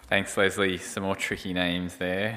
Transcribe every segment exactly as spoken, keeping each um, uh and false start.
Thanks, Leslie. Some more tricky names there.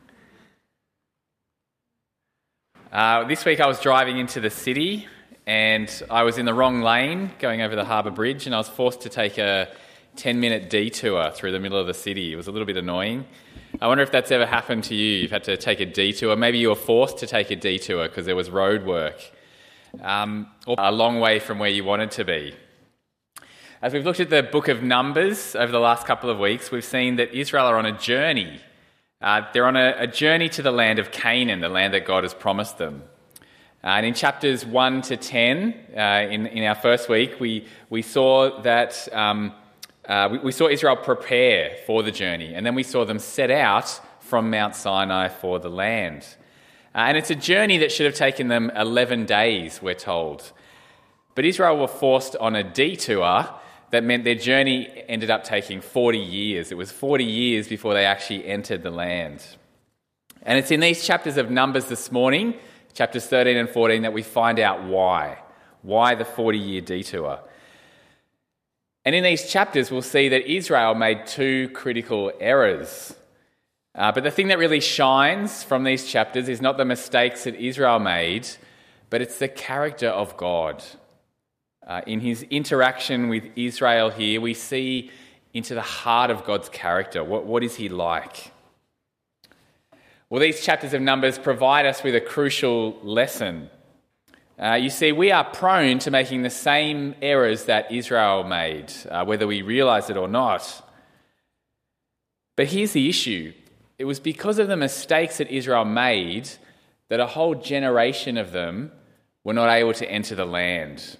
Uh, this week I was driving into the city and I was in the wrong lane going over the Harbour Bridge, and I was forced to take a ten-minute detour through the middle of the city. It was a little bit annoying. I wonder if that's ever happened to you. You've had to take a detour. Maybe you were forced to take a detour because there was road work, um, or a long way from where you wanted to be. As we've looked at the book of Numbers over the last couple of weeks, we've seen that Israel are on a journey. Uh, they're on a, a journey to the land of Canaan, the land that God has promised them. Uh, and in chapters one to ten, uh, in, in our first week, we, we saw that um, uh, we, we saw Israel prepare for the journey, and then we saw them set out from Mount Sinai for the land. Uh, and it's a journey that should have taken them eleven days, we're told. But Israel were forced on a detour that meant their journey ended up taking forty years. It was forty years before they actually entered the land. And it's in these chapters of Numbers this morning, chapters thirteen and fourteen, that we find out why. Why the forty-year detour. And in these chapters, we'll see that Israel made two critical errors. Uh, but the thing that really shines from these chapters is not the mistakes that Israel made, but it's the character of God. Uh, in his interaction with Israel here, we see into the heart of God's character. What, what is he like? Well, these chapters of Numbers provide us with a crucial lesson. Uh, you see, we are prone to making the same errors that Israel made, uh, whether we realise it or not. But here's the issue. It was because of the mistakes that Israel made that a whole generation of them were not able to enter the land.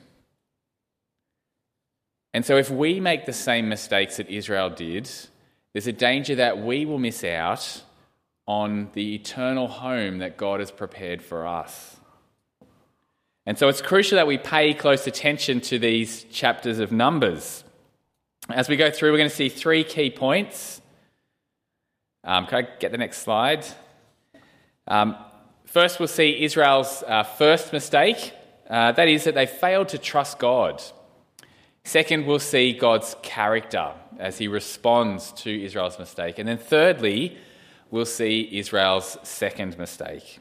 And so if we make the same mistakes that Israel did, there's a danger that we will miss out on the eternal home that God has prepared for us. And so it's crucial that we pay close attention to these chapters of Numbers. As we go through, we're going to see three key points. Um, can I get the next slide? Um, first, we'll see Israel's uh, first mistake. Uh, that is that they failed to trust God. Second, we'll see God's character as he responds to Israel's mistake. And then thirdly, we'll see Israel's second mistake.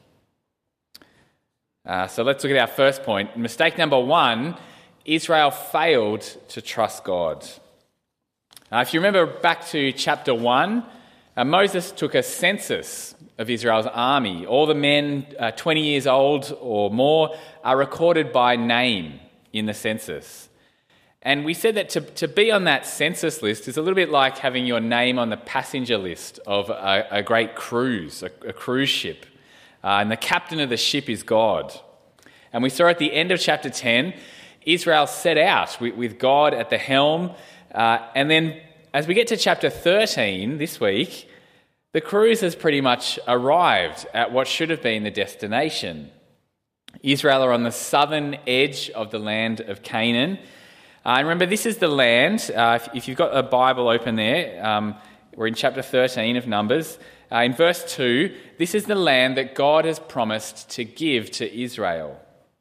Uh, so let's look at our first point. Mistake number one, Israel failed to trust God. Uh, if you remember back to chapter one, uh, Moses took a census of Israel's army. All the men uh, twenty years old or more are recorded by name in the census. And we said that to, to be on that census list is a little bit like having your name on the passenger list of a, a great cruise, a, a cruise ship. Uh, and the captain of the ship is God. And we saw at the end of chapter ten, Israel set out with, with God at the helm. Uh, and then as we get to chapter thirteen this week, the cruise has pretty much arrived at what should have been the destination. Israel are on the southern edge of the land of Canaan. Uh, and remember, this is the land, uh, if, if you've got a Bible open there, um, we're in chapter thirteen of Numbers. Uh, in verse two, this is the land that God has promised to give to Israel.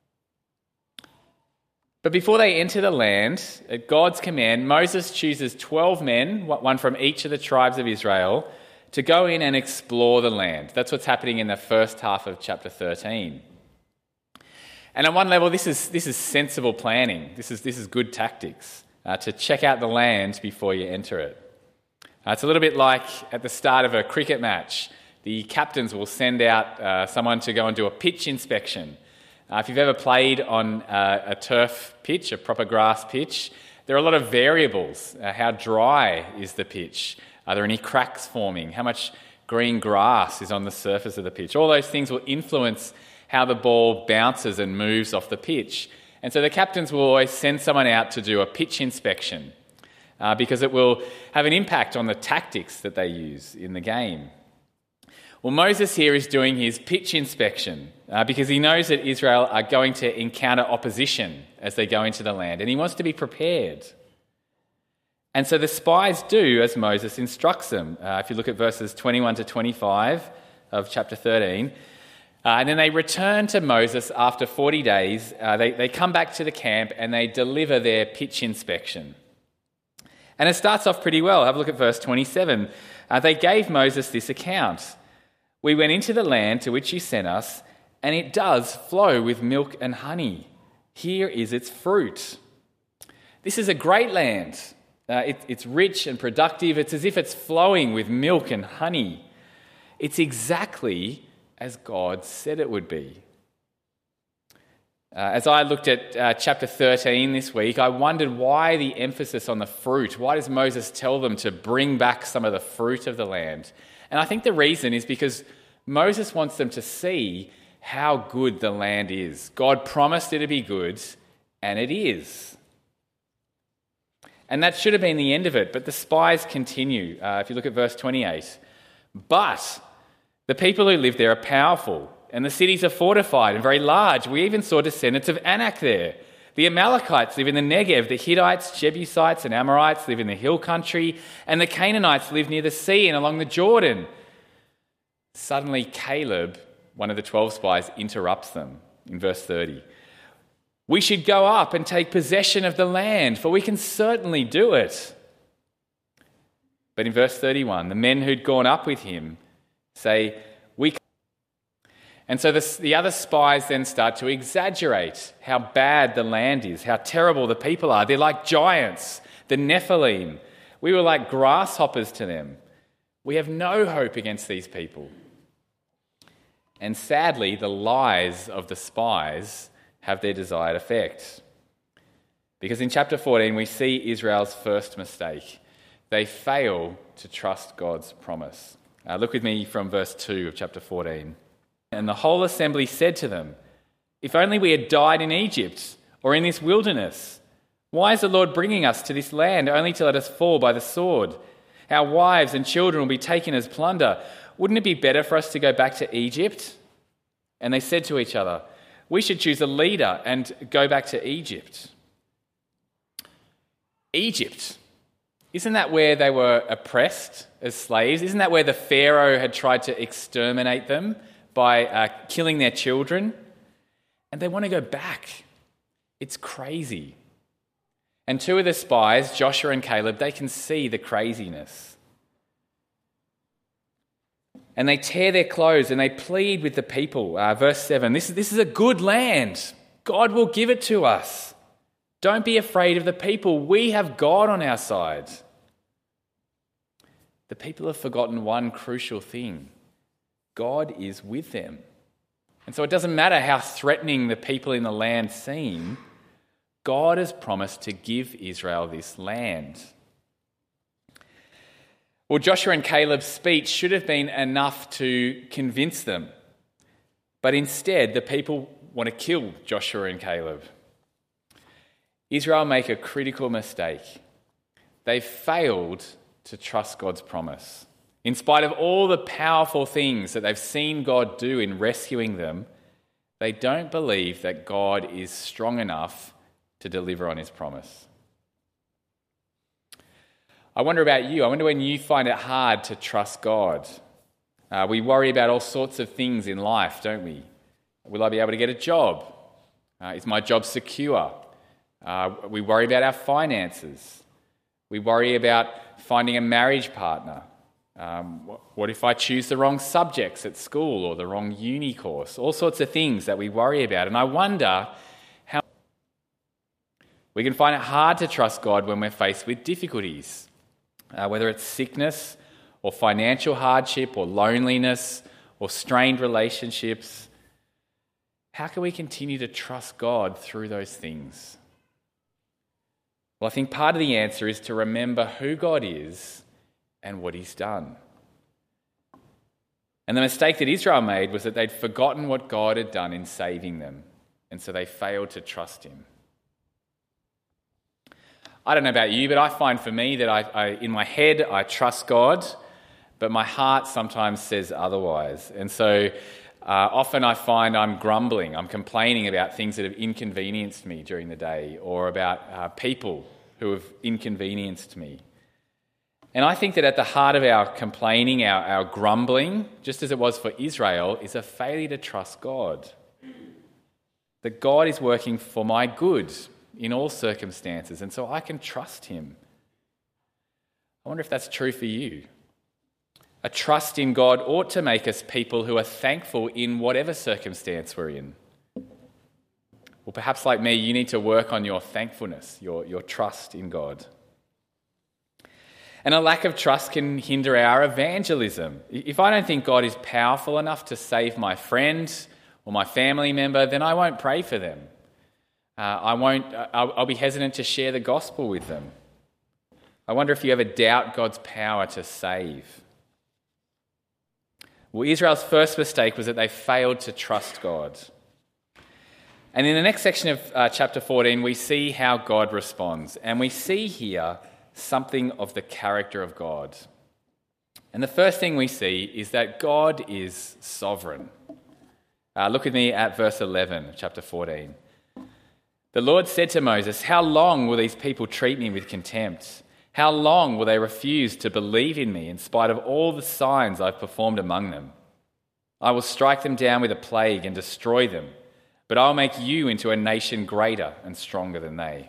But before they enter the land, at God's command, Moses chooses twelve men, one from each of the tribes of Israel, to go in and explore the land. That's what's happening in the first half of chapter thirteen. And on one level, this is this is sensible planning. This is this is good tactics uh, to check out the land before you enter it. Uh, it's a little bit like at the start of a cricket match. The captains will send out uh, someone to go and do a pitch inspection. Uh, if you've ever played on uh, a turf pitch, a proper grass pitch, there are a lot of variables. Uh, how dry is the pitch? Are there any cracks forming? How much green grass is on the surface of the pitch? All those things will influence how the ball bounces and moves off the pitch. And so the captains will always send someone out to do a pitch inspection uh, because it will have an impact on the tactics that they use in the game. Well, Moses here is doing his pitch inspection uh, because he knows that Israel are going to encounter opposition as they go into the land, and he wants to be prepared. And so the spies do as Moses instructs them. Uh, if you look at verses twenty-one to twenty-five of chapter thirteen, Uh, and then they return to Moses after forty days. Uh, they, they come back to the camp and they deliver their pitch inspection. And it starts off pretty well. Have a look at verse twenty-seven. Uh, they gave Moses this account. We went into the land to which you sent us, and it does flow with milk and honey. Here is its fruit. This is a great land. Uh, it, it's rich and productive. It's as if it's flowing with milk and honey. It's exactly as God said it would be. Uh, as I looked at uh, chapter thirteen this week, I wondered why the emphasis on the fruit. Why does Moses tell them to bring back some of the fruit of the land? And I think the reason is because Moses wants them to see how good the land is. God promised it to be good, and it is. And that should have been the end of it, but the spies continue. Uh, if you look at verse twenty-eight. But the people who live there are powerful, and the cities are fortified and very large. We even saw descendants of Anak there. The Amalekites live in the Negev. The Hittites, Jebusites and Amorites live in the hill country. And the Canaanites live near the sea and along the Jordan. Suddenly Caleb, one of the twelve spies, interrupts them in verse thirty. We should go up and take possession of the land, for we can certainly do it. But in verse thirty-one, the men who'd gone up with him say, we can't. And so the, the other spies then start to exaggerate how bad the land is, how terrible the people are. They're like giants, the Nephilim. We were like grasshoppers to them. We have no hope against these people. And sadly, the lies of the spies have their desired effect. Because in chapter fourteen, we see Israel's first mistake. They fail to trust God's promise. Uh, look with me from verse two of chapter fourteen. And the whole assembly said to them, if only we had died in Egypt or in this wilderness. Why is the Lord bringing us to this land only to let us fall by the sword? Our wives and children will be taken as plunder. Wouldn't it be better for us to go back to Egypt? And they said to each other, we should choose a leader and go back to Egypt. Egypt. Isn't that where they were oppressed as slaves? Isn't that where the Pharaoh had tried to exterminate them by uh, killing their children? And they want to go back. It's crazy. And two of the spies, Joshua and Caleb, they can see the craziness. And they tear their clothes and they plead with the people. Uh, verse seven, this is, this is a good land. God will give it to us. Don't be afraid of the people. We have God on our side. The people have forgotten one crucial thing. God is with them. And so it doesn't matter how threatening the people in the land seem, God has promised to give Israel this land. Well, Joshua and Caleb's speech should have been enough to convince them. But instead, the people want to kill Joshua and Caleb. Israel make a critical mistake. They failed to trust God's promise. In spite of all the powerful things that they've seen God do in rescuing them, they don't believe that God is strong enough to deliver on his promise. I wonder about you. I wonder when you find it hard to trust God. Uh, we worry about all sorts of things in life, don't we? Will I be able to get a job? Uh, is my job secure? Uh, we worry about our finances. We worry about finding a marriage partner. Um, what, what if I choose the wrong subjects at school or the wrong uni course? All sorts of things that we worry about. And I wonder how we can find it hard to trust God when we're faced with difficulties, uh, whether it's sickness or financial hardship or loneliness or strained relationships. How can we continue to trust God through those things? Well, I think part of the answer is to remember who God is and what he's done. And the mistake that Israel made was that they'd forgotten what God had done in saving them, and so they failed to trust him. I don't know about you, but I find for me that I, I in my head I trust God, but my heart sometimes says otherwise. And so Uh, often I find I'm grumbling, I'm complaining about things that have inconvenienced me during the day or about uh, people who have inconvenienced me. And I think that at the heart of our complaining, our, our grumbling, just as it was for Israel, is a failure to trust God. That God is working for my good in all circumstances, and so I can trust him. I wonder if that's true for you. A trust in God ought to make us people who are thankful in whatever circumstance we're in. Well, perhaps like me, you need to work on your thankfulness, your, your trust in God. And a lack of trust can hinder our evangelism. If I don't think God is powerful enough to save my friend or my family member, then I won't pray for them. Uh, I won't. I'll, I'll be hesitant to share the gospel with them. I wonder if you ever doubt God's power to save. Well, Israel's first mistake was that they failed to trust God. And in the next section of uh, chapter fourteen, we see how God responds. And we see here something of the character of God. And the first thing we see is that God is sovereign. Uh, look with me at verse eleven of chapter fourteen. The Lord said to Moses, "How long will these people treat me with contempt? How long will they refuse to believe in me in spite of all the signs I've performed among them? I will strike them down with a plague and destroy them, but I'll make you into a nation greater and stronger than they."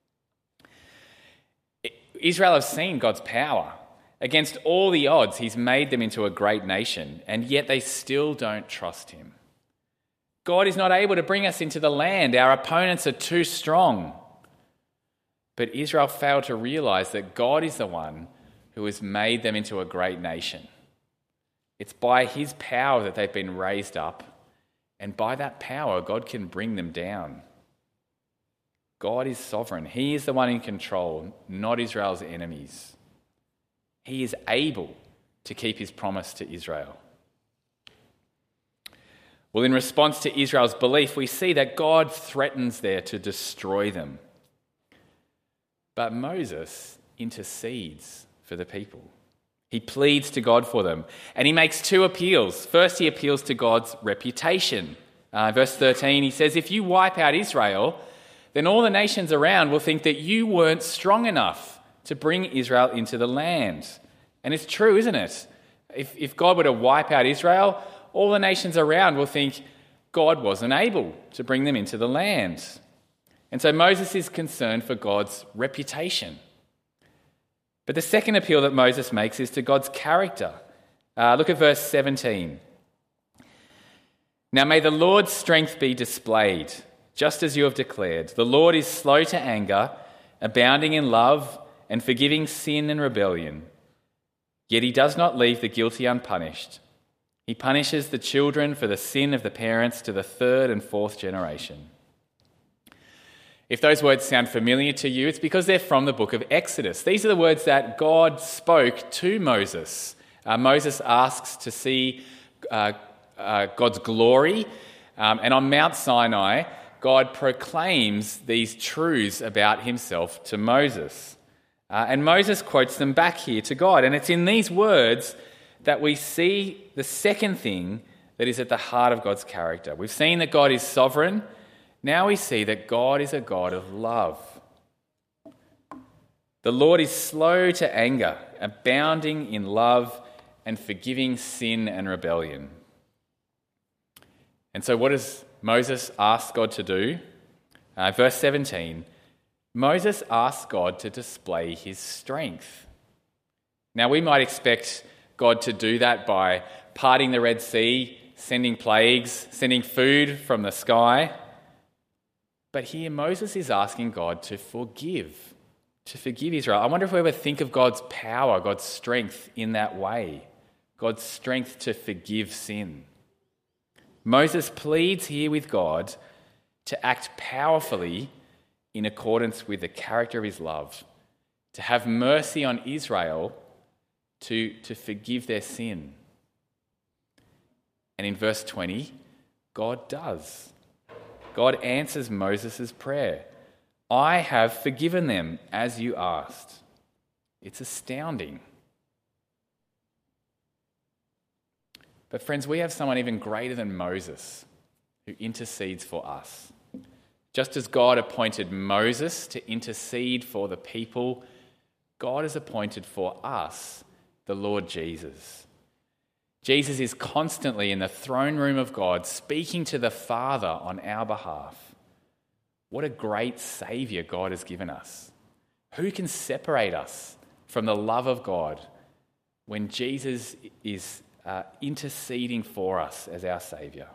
Israel have seen God's power. Against all the odds, he's made them into a great nation, and yet they still don't trust him. God is not able to bring us into the land. Our opponents are too strong. But Israel failed to realize that God is the one who has made them into a great nation. It's by his power that they've been raised up, and by that power, God can bring them down. God is sovereign. He is the one in control, not Israel's enemies. He is able to keep his promise to Israel. Well, in response to Israel's belief, we see that God threatens there to destroy them. But Moses intercedes for the people. He pleads to God for them, and he makes two appeals. First, he appeals to God's reputation. Uh, verse thirteen, he says, "If you wipe out Israel, then all the nations around will think that you weren't strong enough to bring Israel into the land." And it's true, isn't it? If, if God were to wipe out Israel, all the nations around will think God wasn't able to bring them into the land. And so Moses is concerned for God's reputation. But the second appeal that Moses makes is to God's character. Uh, look at verse seventeen. "Now may the Lord's strength be displayed, just as you have declared. The Lord is slow to anger, abounding in love, and forgiving sin and rebellion. Yet he does not leave the guilty unpunished. He punishes the children for the sin of the parents to the third and fourth generation." If those words sound familiar to you, it's because they're from the book of Exodus. These are the words that God spoke to Moses. Uh, Moses asks to see uh, uh, God's glory, um, and on Mount Sinai, God proclaims these truths about himself to Moses. Uh, and Moses quotes them back here to God. And it's in these words that we see the second thing that is at the heart of God's character. We've seen that God is sovereign. Now we see that God is a God of love. The Lord is slow to anger, abounding in love, and forgiving sin and rebellion. And so what does Moses ask God to do? Uh, verse seventeen, Moses asks God to display his strength. Now we might expect God to do that by parting the Red Sea, sending plagues, sending food from the sky. But here Moses is asking God to forgive, to forgive Israel. I wonder if we ever think of God's power, God's strength in that way, God's strength to forgive sin. Moses pleads here with God to act powerfully in accordance with the character of his love, to have mercy on Israel, to, to forgive their sin. And in verse twenty, God does. God answers Moses' prayer. "I have forgiven them as you asked." It's astounding. But friends, we have someone even greater than Moses who intercedes for us. Just as God appointed Moses to intercede for the people, God has appointed for us the Lord Jesus. Jesus is constantly in the throne room of God, speaking to the Father on our behalf. What a great Saviour God has given us. Who can separate us from the love of God when Jesus is uh, interceding for us as our Saviour.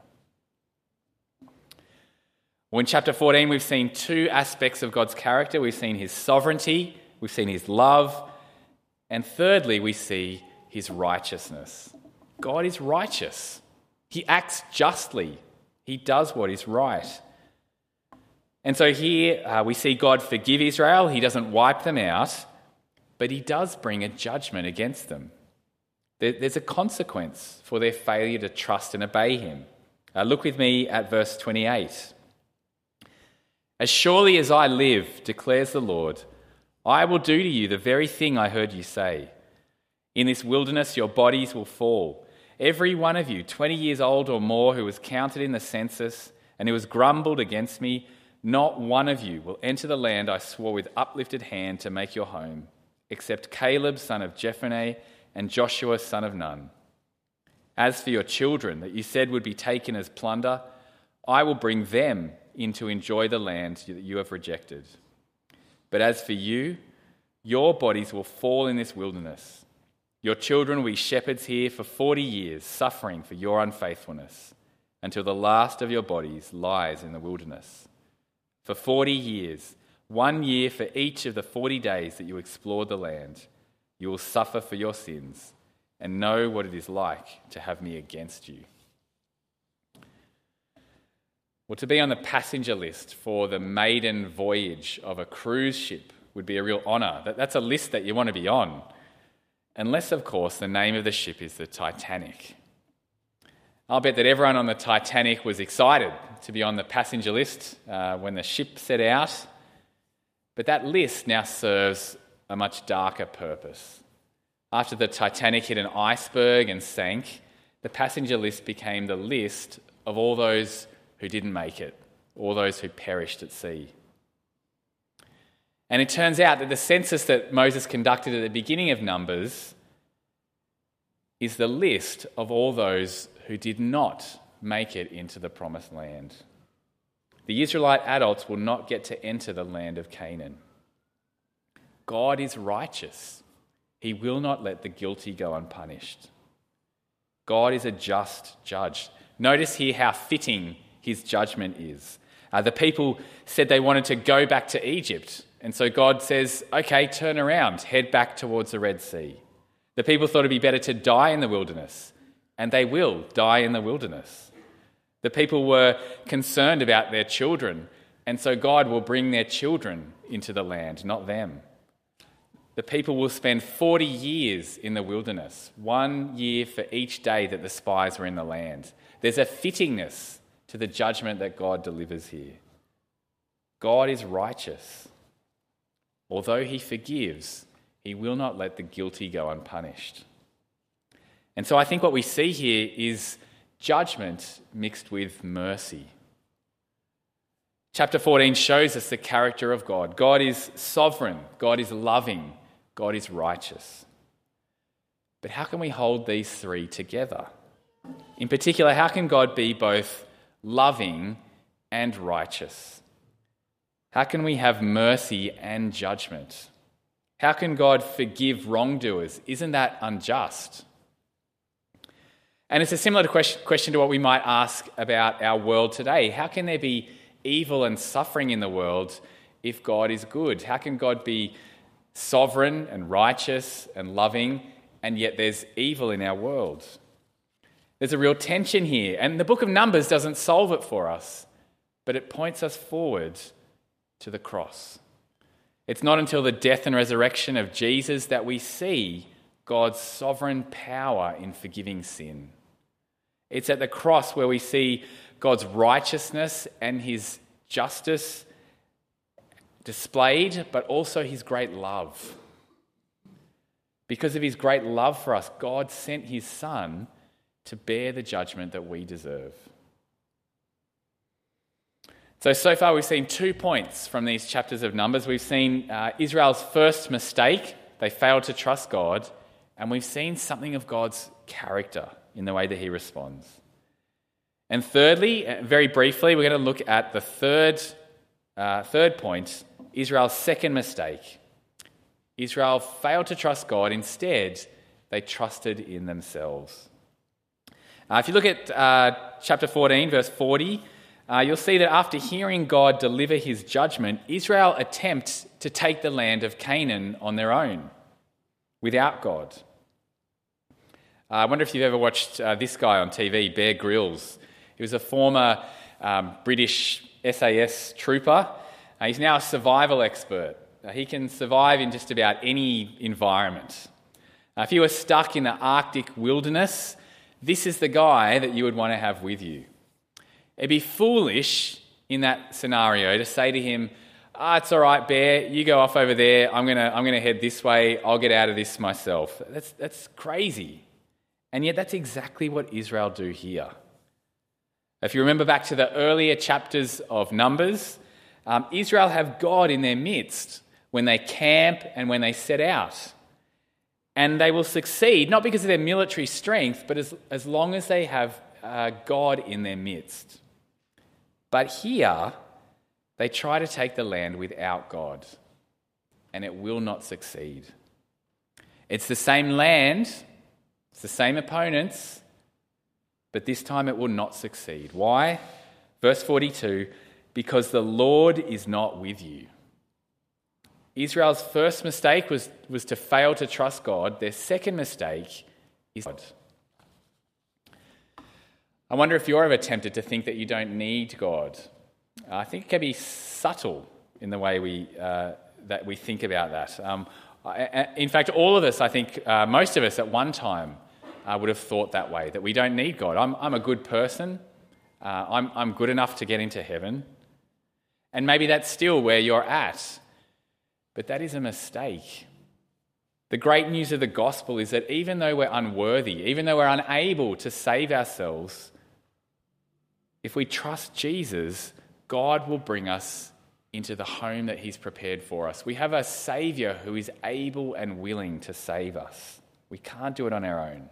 Well, in chapter fourteen, we've seen two aspects of God's character. We've seen his sovereignty, we've seen his love, and thirdly, we see his righteousness. God is righteous. He acts justly. He does what is right. And so here uh, we see God forgive Israel. He doesn't wipe them out, but he does bring a judgment against them. There, there's a consequence for their failure to trust and obey him. Uh, look with me at verse twenty-eight. As surely as I live, declares the Lord, I will do to you the very thing I heard you say. In this wilderness your bodies will fall. Every one of you, twenty years old or more, who was counted in the census and who has grumbled against me, not one of you will enter the land I swore with uplifted hand to make your home, except Caleb son of Jephunneh and Joshua son of Nun. As for your children that you said would be taken as plunder, I will bring them in to enjoy the land that you have rejected. But as for you, your bodies will fall in this wilderness. Your children will be shepherds here for forty years, suffering for your unfaithfulness, until the last of your bodies lies in the wilderness. For forty years, one year for each of the forty days that you explored the land, you will suffer for your sins and know what it is like to have me against you. Well, to be on the passenger list for the maiden voyage of a cruise ship would be a real honour. That, that's a list that you want to be on. Unless, of course, the name of the ship is the Titanic. I'll bet that everyone on the Titanic was excited to be on the passenger list uh, when the ship set out. But that list now serves a much darker purpose. After the Titanic hit an iceberg and sank, the passenger list became the list of all those who didn't make it, all those who perished at sea. And it turns out that the census that Moses conducted at the beginning of Numbers is the list of all those who did not make it into the promised land. The Israelite adults will not get to enter the land of Canaan. God is righteous. He will not let the guilty go unpunished. God is a just judge. Notice here how fitting his judgment is. Uh, the people said they wanted to go back to Egypt. And so God says, okay, turn around, head back towards the Red Sea. The people thought it'd be better to die in the wilderness, and they will die in the wilderness. The people were concerned about their children, and so God will bring their children into the land, not them. The people will spend forty years in the wilderness, one year for each day that the spies were in the land. There's a fittingness to the judgment that God delivers here. God is righteous. Although he forgives, he will not let the guilty go unpunished. And so I think what we see here is judgment mixed with mercy. Chapter fourteen shows us the character of God. God is sovereign, God is loving, God is righteous. But how can we hold these three together? In particular, how can God be both loving and righteous? How can we have mercy and judgment? How can God forgive wrongdoers? Isn't that unjust? And it's a similar question to what we might ask about our world today. How can there be evil and suffering in the world if God is good? How can God be sovereign and righteous and loving, and yet there's evil in our world? There's a real tension here, and the book of Numbers doesn't solve it for us, but it points us forward to the cross. It's not until the death and resurrection of Jesus that we see God's sovereign power in forgiving sin. It's at the cross where we see God's righteousness and his justice displayed, but also his great love. Because of his great love for us, God sent his Son to bear the judgment that we deserve. So, so far we've seen two points from these chapters of Numbers. We've seen uh, Israel's first mistake. They failed to trust God. And we've seen something of God's character in the way that he responds. And thirdly, very briefly, we're going to look at the third, uh, third point, Israel's second mistake. Israel failed to trust God. Instead, they trusted in themselves. Uh, if you look at uh, chapter fourteen, verse forty, uh, you'll see that after hearing God deliver his judgment, Israel attempts to take the land of Canaan on their own, without God. Uh, I wonder if you've ever watched uh, this guy on T V, Bear Grylls. He was a former um, British S A S trooper. Uh, he's now a survival expert. Uh, he can survive in just about any environment. Uh, if you were stuck in the Arctic wilderness, this is the guy that you would want to have with you. It'd be foolish in that scenario to say to him, ah, it's all right, Bear, you go off over there, I'm gonna I'm gonna head this way, I'll get out of this myself. That's that's crazy. And yet that's exactly what Israel do here. If you remember back to the earlier chapters of Numbers, um, Israel have God in their midst when they camp and when they set out. And they will succeed, not because of their military strength, but as, as long as they have uh, God in their midst. But here, they try to take the land without God, and it will not succeed. It's the same land, it's the same opponents, but this time it will not succeed. Why? Verse forty-two, because the Lord is not with you. Israel's first mistake was, was to fail to trust God. Their second mistake is God. I wonder if you're ever tempted to think that you don't need God. I think it can be subtle in the way we uh, that we think about that. Um, in fact, all of us, I think, uh, most of us at one time uh, would have thought that way, that we don't need God. I'm, I'm a good person. Uh, I'm, I'm good enough to get into heaven. And maybe that's still where you're at. But that is a mistake. The great news of the gospel is that even though we're unworthy, even though we're unable to save ourselves, if we trust Jesus, God will bring us into the home that he's prepared for us. We have a Saviour who is able and willing to save us. We can't do it on our own.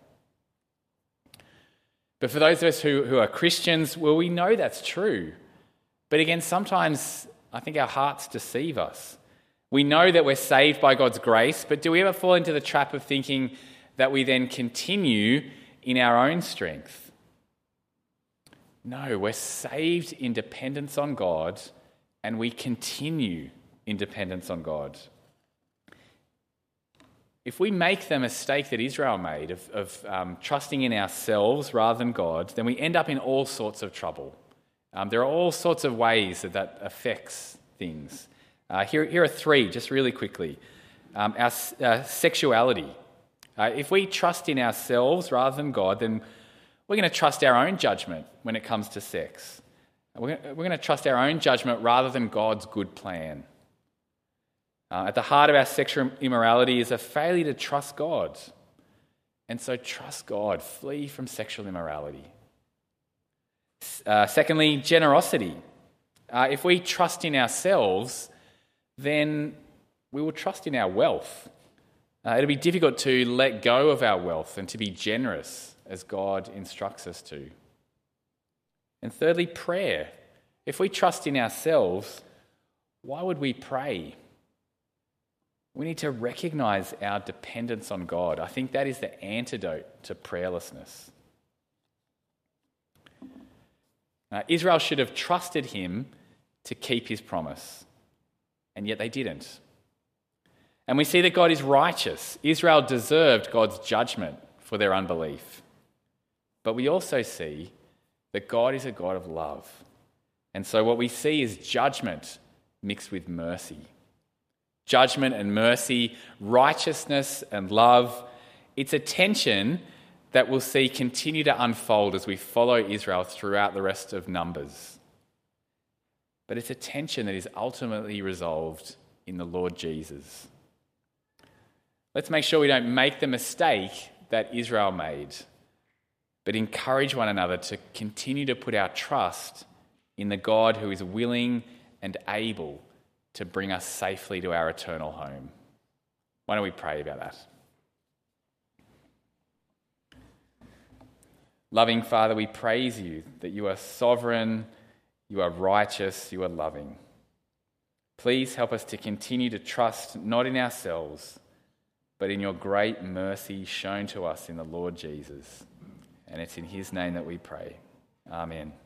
But for those of us who, who are Christians, well, we know that's true. But again, sometimes I think our hearts deceive us. We know that we're saved by God's grace, but do we ever fall into the trap of thinking that we then continue in our own strength? No, we're saved in dependence on God, and we continue in dependence on God. If we make the mistake that Israel made of, of um, trusting in ourselves rather than God, then we end up in all sorts of trouble. Um, there are all sorts of ways that that affects things. Uh, here, here are three, just really quickly. Um, our uh, sexuality. Uh, if we trust in ourselves rather than God, then we're going to trust our own judgment when it comes to sex. We're going to trust our own judgment rather than God's good plan. Uh, at the heart of our sexual immorality is a failure to trust God. And so trust God. Flee from sexual immorality. Uh, secondly, generosity. Uh, if we trust in ourselves, then we will trust in our wealth. Uh, it'll be difficult to let go of our wealth and to be generous as God instructs us to. And thirdly, prayer. If we trust in ourselves, why would we pray? We need to recognise our dependence on God. I think that is the antidote to prayerlessness. Uh, Israel should have trusted him to keep his promise, and yet they didn't. And we see that God is righteous. Israel deserved God's judgment for their unbelief. But we also see that God is a God of love. And so what we see is judgment mixed with mercy. Judgment and mercy, righteousness and love. It's a tension that we'll see continue to unfold as we follow Israel throughout the rest of Numbers. But it's a tension that is ultimately resolved in the Lord Jesus. Let's make sure we don't make the mistake that Israel made, but encourage one another to continue to put our trust in the God who is willing and able to bring us safely to our eternal home. Why don't we pray about that? Loving Father, we praise you that you are sovereign, you are righteous, you are loving. Please help us to continue to trust not in ourselves, but in your great mercy shown to us in the Lord Jesus. And it's in his name that we pray. Amen.